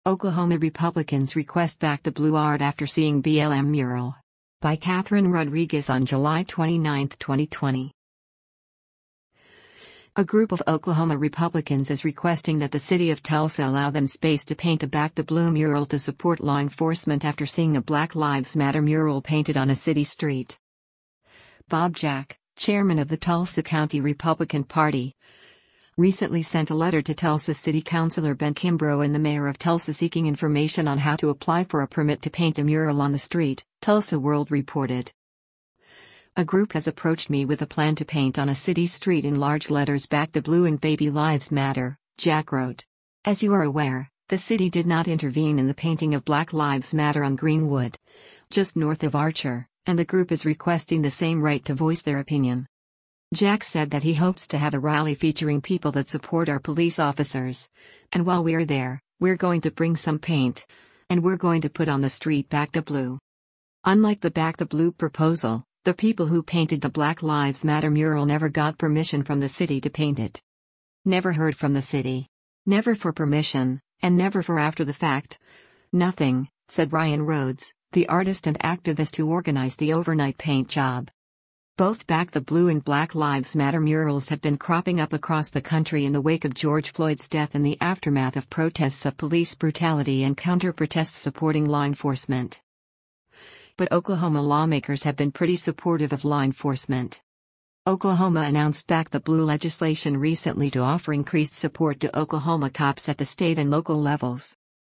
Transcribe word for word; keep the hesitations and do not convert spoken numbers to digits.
Oklahoma Republicans request back the blue art after seeing B L M mural. By Catherine Rodriguez on July twenty-ninth, twenty twenty. A group of Oklahoma Republicans is requesting that the city of Tulsa allow them space to paint a Back the Blue mural to support law enforcement after seeing a Black Lives Matter mural painted on a city street. Bob Jack, chairman of the Tulsa County Republican Party, recently sent a letter to Tulsa City Councilor Ben Kimbrough and the mayor of Tulsa seeking information on how to apply for a permit to paint a mural on the street, Tulsa World reported. A group has approached me with a plan to paint on a city street in large letters Back the Blue and Baby Lives Matter, Jack wrote. As you are aware, the city did not intervene in the painting of Black Lives Matter on Greenwood, just north of Archer, and the group is requesting the same right to voice their opinion. Jack said that he hopes to have a rally featuring people that support our police officers, and while we are there, we're going to bring some paint, and we're going to put on the street Back the Blue. Unlike the Back the Blue proposal, the people who painted the Black Lives Matter mural never got permission from the city to paint it. Never heard from the city. Never for permission, and never for after the fact. Nothing, said Ryan Rhodes, the artist and activist who organized the overnight paint job. Both Back the Blue and Black Lives Matter murals have been cropping up across the country in the wake of George Floyd's death and the aftermath of protests of police brutality and counter-protests supporting law enforcement. But Oklahoma lawmakers have been pretty supportive of law enforcement. Oklahoma announced Back the Blue legislation recently to offer increased support to Oklahoma cops at the state and local levels.